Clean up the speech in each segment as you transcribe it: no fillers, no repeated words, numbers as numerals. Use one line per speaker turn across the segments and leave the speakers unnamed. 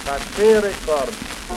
4 корм.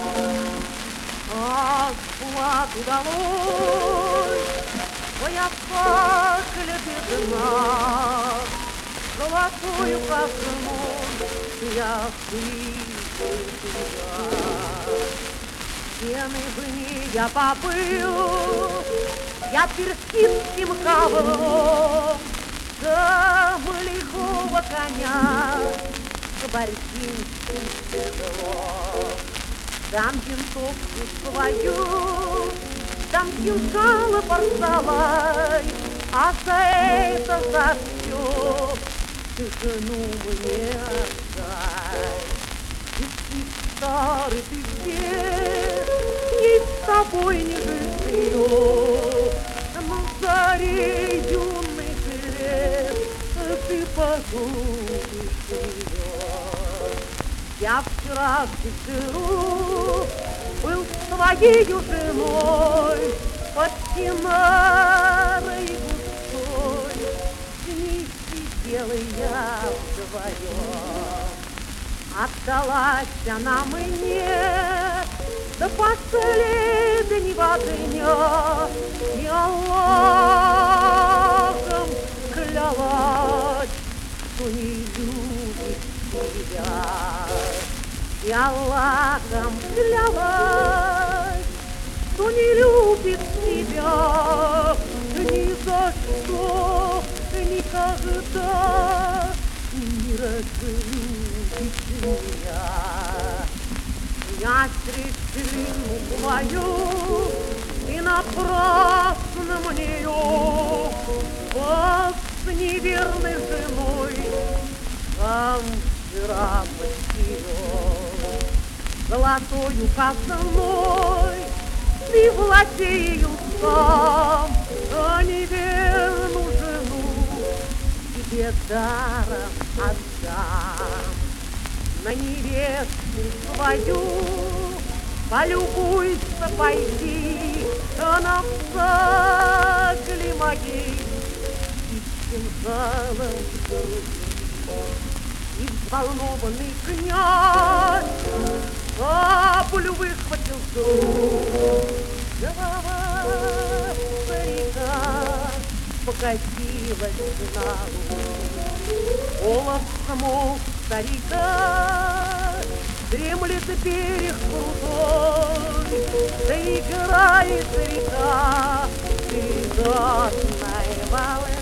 Ах, Булат, удалось, твоя сакля без нас, золотую казну я слышу тебя. Стены в ней я побыл, я персидским ковром, да лихого коня с борзинским седлом. Дам винтовку свою, дам кинжал порцовай, а за это, за все, ты жену мне отдай. Ты старый, ты где, ей с тобой не жить ее, но заре юных лет ты полюбишь ее. Я вчера в вечеру был с твоей женой под синарой густой, с ней сидела я вдвоем. Отдалась она мне до последнего дня, и Аллахом клялась, что не любит тебя. И Аллахом клялась, что не любит тебя ни за что, никогда не разлюбит меня. Я среди твою, и напрасно мне вас с неверной женой сам вчера потерял. Золотою казной ты владею сам, а неверную жену тебе даром отдам. На невесту свою полюбуйся, пойди, она в сакле моей и с кинжалом в груди. И взволнованный князь саблю выхватил вдруг. Голова старика покатилась на луг. Голос смог старика дремлет берег крутой, да играет река передатной волны.